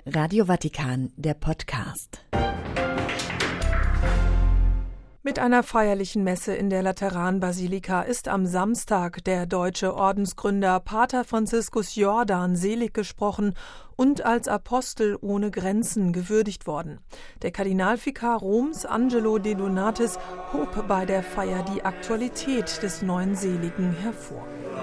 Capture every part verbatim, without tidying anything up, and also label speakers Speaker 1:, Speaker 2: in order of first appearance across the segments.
Speaker 1: Radio Vatikan, der Podcast.
Speaker 2: Mit einer feierlichen Messe in der Lateranbasilika ist am Samstag der deutsche Ordensgründer Pater Franziskus Jordan selig gesprochen und als Apostel ohne Grenzen gewürdigt worden. Der Kardinalvikar Roms, Angelo De Donatis, hob bei der Feier die Aktualität des neuen Seligen hervor.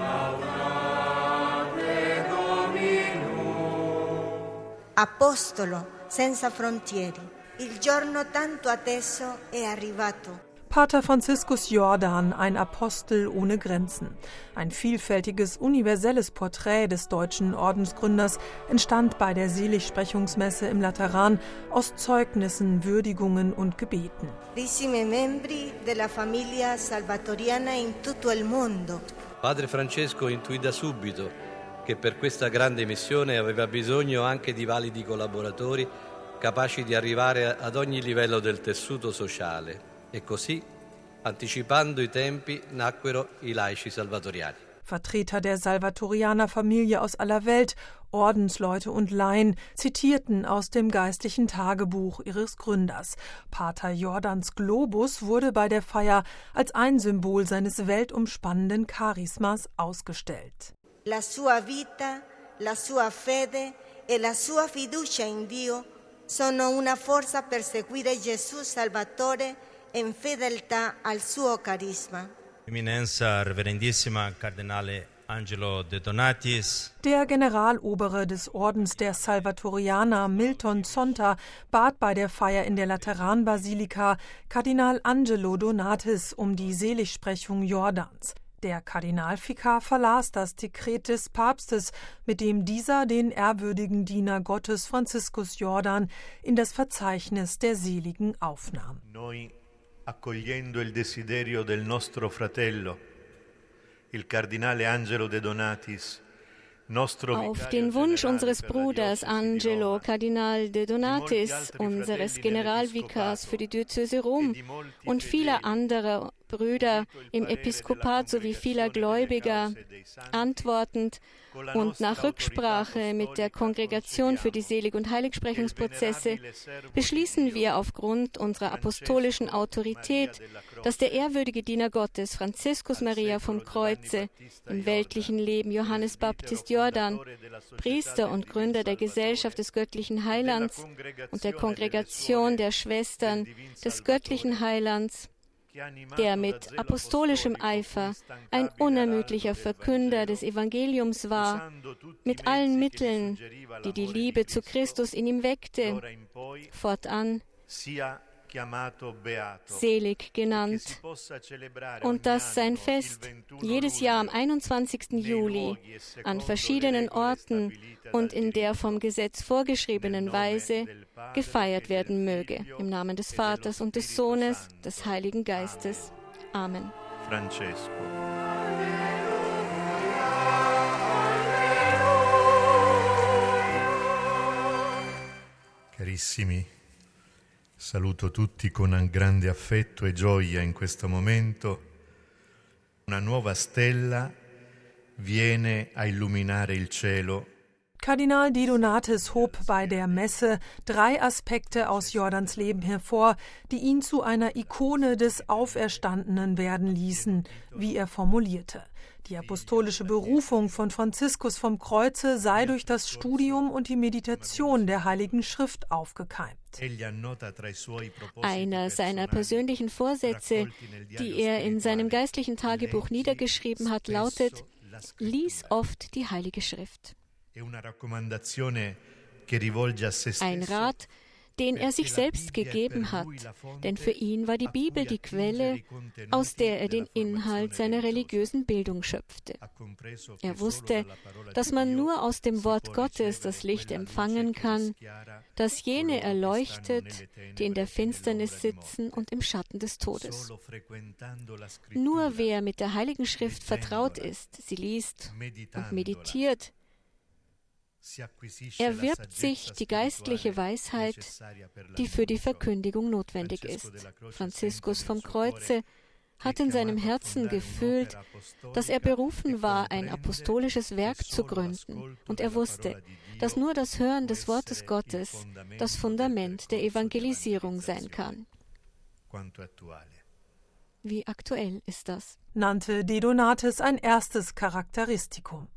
Speaker 3: Apostolo senza frontiere. Il giorno tanto atteso è arrivato.
Speaker 2: Pater Franziskus Jordan, ein Apostel ohne Grenzen. Ein vielfältiges, universelles Porträt des deutschen Ordensgründers entstand bei der Seligsprechungsmesse im Lateran aus Zeugnissen, Würdigungen und Gebeten.
Speaker 3: Carissimi membri della famiglia salvatoriana in tutto il mondo.
Speaker 4: Padre Francesco intuì da subito che per questa grande missione aveva bisogno anche di validi collaboratori capaci di arrivare ad ogni livello del tessuto sociale. E così, anticipando i tempi, nacquero i laici salvatoriani.
Speaker 2: Vertreter der Salvatorianer-Familie aus aller Welt, Ordensleute und Laien zitierten aus dem geistlichen Tagebuch ihres Gründers. Pater Jordans Globus wurde bei der Feier als ein Symbol seines weltumspannenden Charismas ausgestellt.
Speaker 3: La sua vita, la sua fede e la sua fiducia in Dio sono una forza per seguire Gesù Salvatore in fedeltà al suo carisma.
Speaker 5: Eminenza Reverendissima Kardinale Angelo De Donatis.
Speaker 2: Der Generalobere des Ordens der Salvatorianer, Milton Zonta, bat bei der Feier in der Lateranbasilika Kardinal Angelo Donatis um die Seligsprechung Jordans. Der Kardinalvikar verlas das Dekret des Papstes, mit dem dieser den ehrwürdigen Diener Gottes Franziskus Jordan in das Verzeichnis der Seligen aufnahm.
Speaker 6: Noi, accogliendo il desiderio del nostro fratello, il Cardinale Angelo De Donatis,
Speaker 7: auf den Wunsch unseres Bruders Angelo Kardinal De Donatis, unseres Generalvikars für die Diözese Rom und vieler anderer Brüder im Episkopat sowie vieler Gläubiger, antwortend und nach Rücksprache mit der Kongregation für die Selig- und Heiligsprechungsprozesse beschließen wir aufgrund unserer apostolischen Autorität, dass der ehrwürdige Diener Gottes Franziskus Maria vom Kreuze, im weltlichen Leben Johannes Baptist Jordan, Priester und Gründer der Gesellschaft des göttlichen Heilands und der Kongregation der Schwestern des göttlichen Heilands, der mit apostolischem Eifer ein unermüdlicher Verkünder des Evangeliums war, mit allen Mitteln, die die Liebe zu Christus in ihm weckte, fortan selig genannt, und dass sein Fest jedes Jahr am einundzwanzigsten Juli an verschiedenen Orten und in der vom Gesetz vorgeschriebenen Weise gefeiert werden möge. Im Namen des Vaters und des Sohnes, des Heiligen Geistes. Amen.
Speaker 6: Francesco. Carissimi, saluto tutti con un grande affetto e gioia in questo momento. Una nuova stella viene a illuminare il cielo.
Speaker 2: Kardinal De Donatis hob bei der Messe drei Aspekte aus Jordans Leben hervor, die ihn zu einer Ikone des Auferstandenen werden ließen, wie er formulierte. Die apostolische Berufung von Franziskus vom Kreuze sei durch das Studium und die Meditation der Heiligen Schrift aufgekeimt.
Speaker 7: Einer seiner persönlichen Vorsätze, die er in seinem geistlichen Tagebuch niedergeschrieben hat, lautet: Lies oft die Heilige Schrift. Ein Rat, den er sich selbst gegeben hat, denn für ihn war die Bibel die Quelle, aus der er den Inhalt seiner religiösen Bildung schöpfte. Er wusste, dass man nur aus dem Wort Gottes das Licht empfangen kann, das jene erleuchtet, die in der Finsternis sitzen und im Schatten des Todes. Nur wer mit der Heiligen Schrift vertraut ist, sie liest und meditiert, erwirbt sich die geistliche Weisheit, die für die Verkündigung notwendig ist. Franziskus vom Kreuze hat in seinem Herzen gefühlt, dass er berufen war, ein apostolisches Werk zu gründen. Und er wusste, dass nur das Hören des Wortes Gottes das Fundament der Evangelisierung sein kann. Wie aktuell ist das?
Speaker 2: Nannte De Donatis ein erstes Charakteristikum.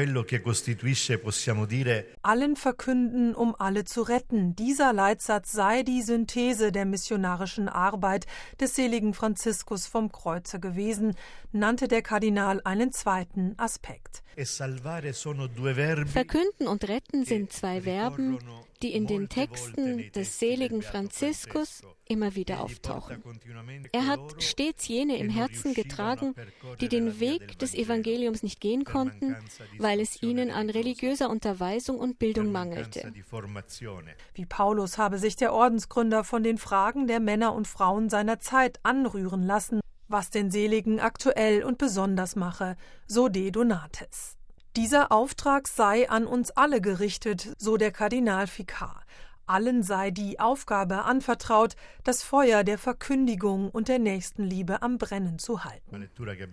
Speaker 2: Allen verkünden, um alle zu retten. Dieser Leitsatz sei die Synthese der missionarischen Arbeit des seligen Franziskus vom Kreuze gewesen, nannte der Kardinal einen zweiten Aspekt.
Speaker 7: Verkünden und retten sind zwei Verben, die in den Texten des seligen Franziskus immer wieder auftauchen. Er hat stets jene im Herzen getragen, die den Weg des Evangeliums nicht gehen konnten, weil es ihnen an religiöser Unterweisung und Bildung mangelte.
Speaker 2: Wie Paulus habe sich der Ordensgründer von den Fragen der Männer und Frauen seiner Zeit anrühren lassen, was den Seligen aktuell und besonders mache, so De Donatis. Dieser Auftrag sei an uns alle gerichtet, so der Kardinalvikar. Allen sei die Aufgabe anvertraut, das Feuer der Verkündigung und der Nächstenliebe am Brennen zu halten.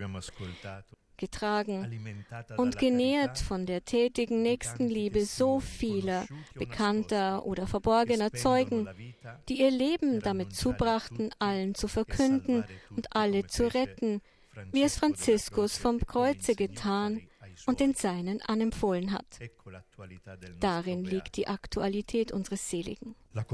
Speaker 7: Getragen und genährt von der tätigen Nächstenliebe so vieler bekannter oder verborgener Zeugen, die ihr Leben damit zubrachten, allen zu verkünden und alle zu retten, wie es Franziskus vom Kreuze getan und den Seinen anempfohlen hat. Darin liegt die Aktualität unseres Seligen.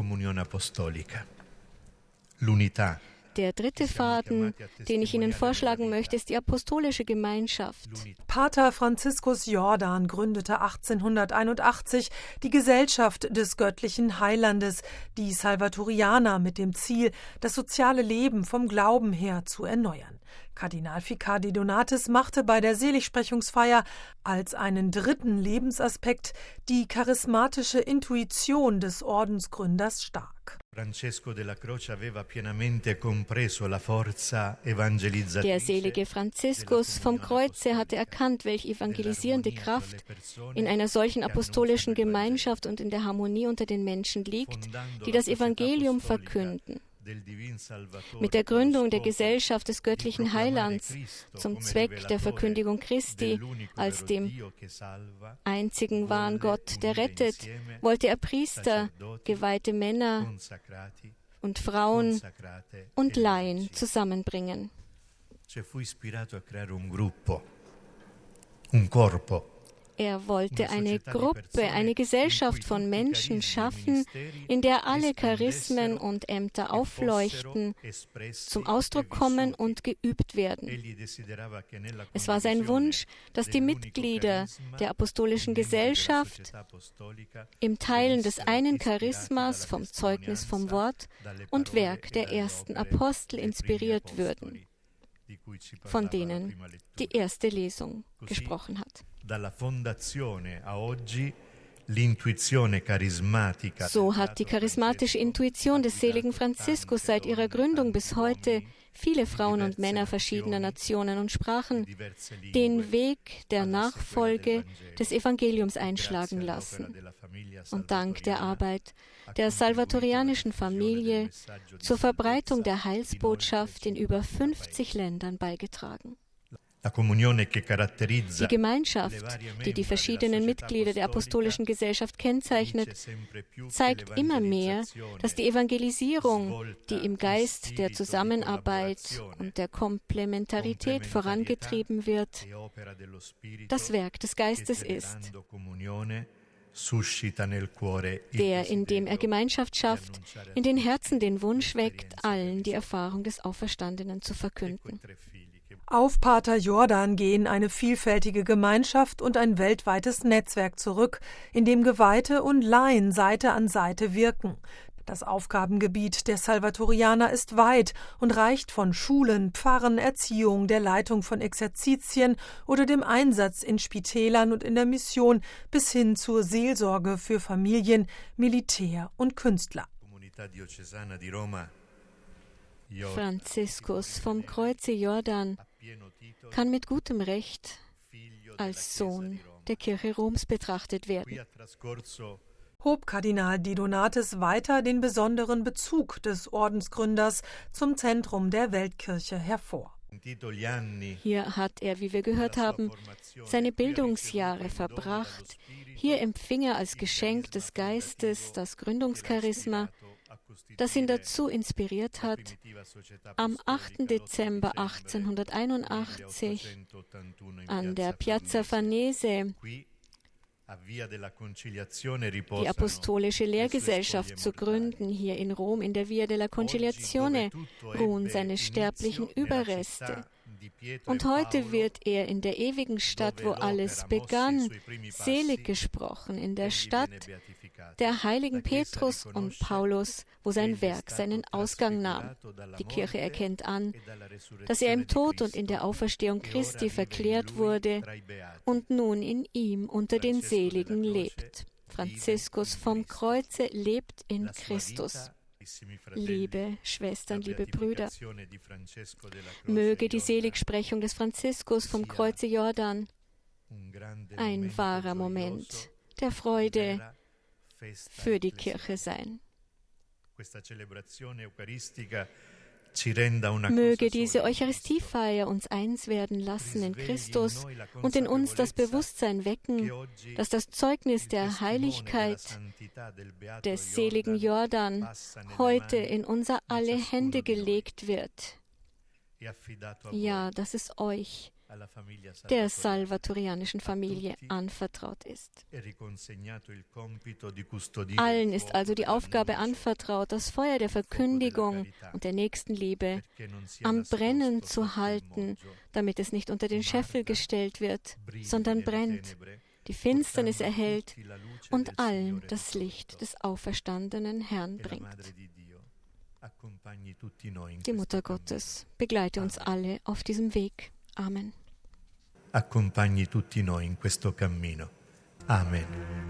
Speaker 7: Der dritte Faden, den ich Ihnen vorschlagen möchte, ist die apostolische Gemeinschaft.
Speaker 2: Pater Franziskus Jordan gründete achtzehnhunderteinundachtzig die Gesellschaft des göttlichen Heilandes, die Salvatorianer, mit dem Ziel, das soziale Leben vom Glauben her zu erneuern. Kardinalvikar De Donatis machte bei der Seligsprechungsfeier als einen dritten Lebensaspekt die charismatische Intuition des Ordensgründers stark.
Speaker 7: Der selige Franziskus vom Kreuze hatte erkannt, welche evangelisierende Kraft in einer solchen apostolischen Gemeinschaft und in der Harmonie unter den Menschen liegt, die das Evangelium verkünden. Mit der Gründung der Gesellschaft des göttlichen Heilands zum Zweck der Verkündigung Christi als dem einzigen wahren Gott, der rettet, wollte er Priester, geweihte Männer und Frauen und Laien zusammenbringen. Er wollte eine Gruppe, eine Gesellschaft von Menschen schaffen, in der alle Charismen und Ämter aufleuchten, zum Ausdruck kommen und geübt werden. Es war sein Wunsch, dass die Mitglieder der apostolischen Gesellschaft im Teilen des einen Charismas vom Zeugnis vom Wort und Werk der ersten Apostel inspiriert würden, von denen die erste Lesung gesprochen hat. So hat die charismatische Intuition des seligen Franziskus seit ihrer Gründung bis heute viele Frauen und Männer verschiedener Nationen und Sprachen den Weg der Nachfolge des Evangeliums einschlagen lassen und dank der Arbeit der salvatorianischen Familie zur Verbreitung der Heilsbotschaft in über fünfzig Ländern beigetragen. Die Gemeinschaft, die die verschiedenen Mitglieder der apostolischen Gesellschaft kennzeichnet, zeigt immer mehr, dass die Evangelisierung, die im Geist der Zusammenarbeit und der Komplementarität vorangetrieben wird, das Werk des Geistes ist, der, indem er Gemeinschaft schafft, in den Herzen den Wunsch weckt, allen die Erfahrung des Auferstandenen zu verkünden.
Speaker 2: Auf Pater Jordan gehen eine vielfältige Gemeinschaft und ein weltweites Netzwerk zurück, in dem Geweihte und Laien Seite an Seite wirken. Das Aufgabengebiet der Salvatorianer ist weit und reicht von Schulen, Pfarren, Erziehung, der Leitung von Exerzitien oder dem Einsatz in Spitälern und in der Mission bis hin zur Seelsorge für Familien, Militär und Künstler.
Speaker 7: Franziskus vom Kreuze Jordan kann mit gutem Recht als Sohn der Kirche Roms betrachtet werden.
Speaker 2: Hob Kardinal De Donatis weiter den besonderen Bezug des Ordensgründers zum Zentrum der Weltkirche hervor.
Speaker 7: Hier hat er, wie wir gehört haben, seine Bildungsjahre verbracht. Hier empfing er als Geschenk des Geistes das Gründungscharisma, das ihn dazu inspiriert hat, am achten Dezember achtzehnhunderteinundachtzig an der Piazza Farnese die Apostolische Lehrgesellschaft zu gründen. Hier in Rom in der Via della Conciliazione ruhen seine sterblichen Überreste. Und heute wird er in der ewigen Stadt, wo alles begann, selig gesprochen, in der Stadt der heiligen Petrus und Paulus, wo sein Werk seinen Ausgang nahm. Die Kirche erkennt an, dass er im Tod und in der Auferstehung Christi verklärt wurde und nun in ihm unter den Seligen lebt. Franziskus vom Kreuze lebt in Christus. Liebe Schwestern, liebe Brüder, möge die Seligsprechung des Franziskus vom Kreuze Jordan ein wahrer Moment der Freude für die Kirche sein. Möge diese Eucharistiefeier uns eins werden lassen in Christus und in uns das Bewusstsein wecken, dass das Zeugnis der Heiligkeit des seligen Jordan heute in unser aller Hände gelegt wird. Ja, dass es euch, der salvatorianischen Familie, anvertraut ist. Allen ist also die Aufgabe anvertraut, das Feuer der Verkündigung und der Nächstenliebe am Brennen zu halten, damit es nicht unter den Scheffel gestellt wird, sondern brennt, die Finsternis erhellt und allen das Licht des auferstandenen Herrn bringt. Die Mutter Gottes begleite uns alle auf diesem Weg. Amen.
Speaker 6: Accompagni tutti noi in questo cammino. Amen.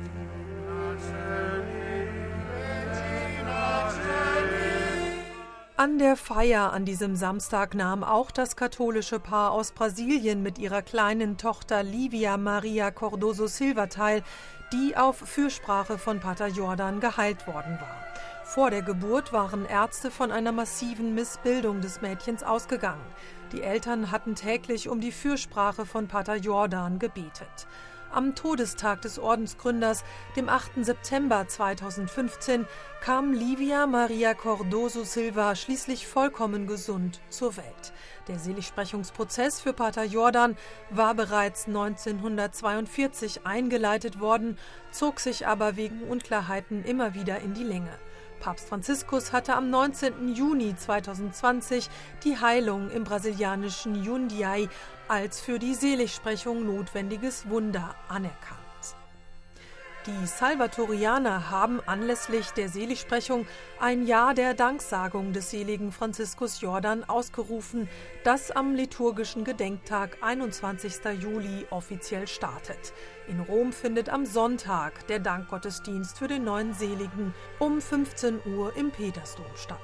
Speaker 2: An der Feier an diesem Samstag nahm auch das katholische Paar aus Brasilien mit ihrer kleinen Tochter Lívia Maria Cardoso Silva teil, die auf Fürsprache von Pater Jordan geheilt worden war. Vor der Geburt waren Ärzte von einer massiven Missbildung des Mädchens ausgegangen. Die Eltern hatten täglich um die Fürsprache von Pater Jordan gebetet. Am Todestag des Ordensgründers, dem achten September zweitausendfünfzehn, kam Lívia Maria Cardoso Silva schließlich vollkommen gesund zur Welt. Der Seligsprechungsprozess für Pater Jordan war bereits neunzehnhundertzweiundvierzig eingeleitet worden, zog sich aber wegen Unklarheiten immer wieder in die Länge. Papst Franziskus hatte am neunzehnten Juni zweitausendzwanzig die Heilung im brasilianischen Jundiaí als für die Seligsprechung notwendiges Wunder anerkannt. Die Salvatorianer haben anlässlich der Seligsprechung ein Jahr der Danksagung des seligen Franziskus Jordan ausgerufen, das am liturgischen Gedenktag einundzwanzigsten Juli offiziell startet. In Rom findet am Sonntag der Dankgottesdienst für den neuen Seligen um fünfzehn Uhr im Petersdom statt.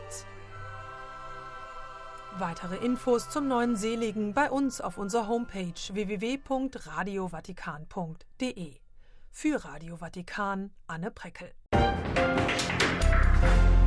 Speaker 2: Weitere Infos zum neuen Seligen bei uns auf unserer Homepage w w w punkt radio vatikan punkt d e. Für Radio Vatikan, Anne Preckel.